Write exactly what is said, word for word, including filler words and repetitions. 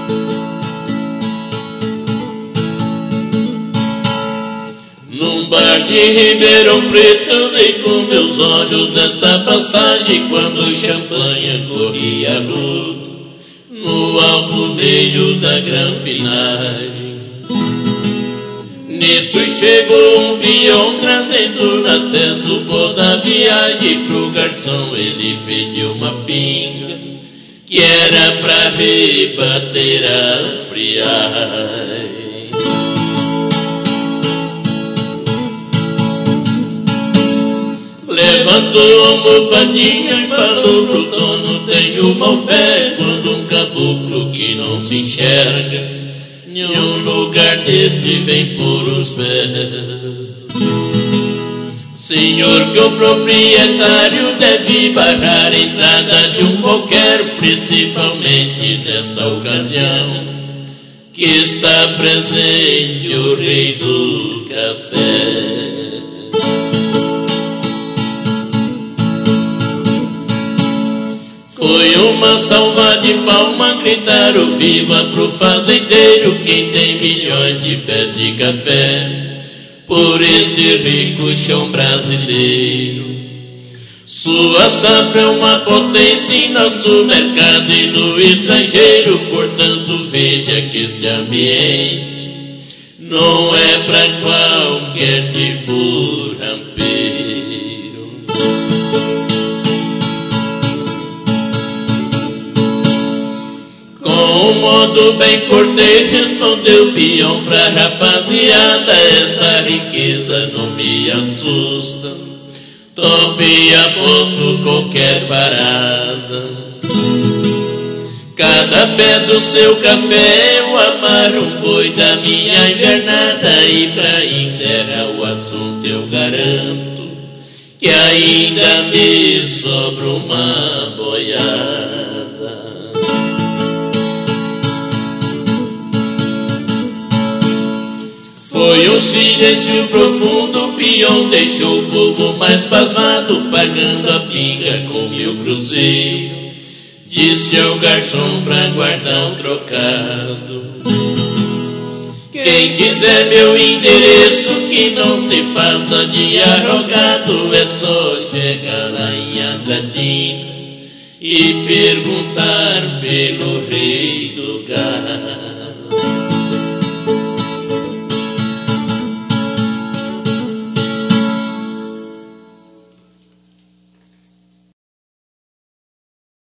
Num bar de Ribeirão Preto eu dei com meus olhos esta passagem, quando o champanhe corria luto no alto meio da granfinagem. Nisto chegou um peão trazendo na testa o pó da viagem. Pro garçom ele pediu uma pinga, que era pra rebater a friagem. Levantou a almofadinha e falou pro dono: tenho mal fé quando um caboclo que não se enxerga nenhum lugar deste vem por os pés. Senhor, que o proprietário deve barrar a entrada de um qualquer, principalmente nesta ocasião que está presente o rei do café. Foi uma salva de palma, gritaram viva pro fazendeiro, quem tem milhões de pés de café por este rico chão brasileiro. Sua safra é uma potência em nosso mercado e no estrangeiro, portanto veja que este ambiente não é pra qualquer tipo rampeiro. Com um modo bem cortês respondeu o peão pra rapaziada: esta riqueza não me assusta, tope e aposto qualquer parada. Cada pé do seu café eu amarro um boi da minha invernada. E pra encerrar o assunto eu garanto que ainda me sobra uma boiada. Foi um silêncio profundo, o peão deixou o povo mais pasmado, pagando a pinga com mil cruzeiros. Disse ao garçom pra guardar um trocado: quem quiser meu endereço, que não se faça de arrogado, é só chegar lá em Andradina e perguntar pelo rei do gado.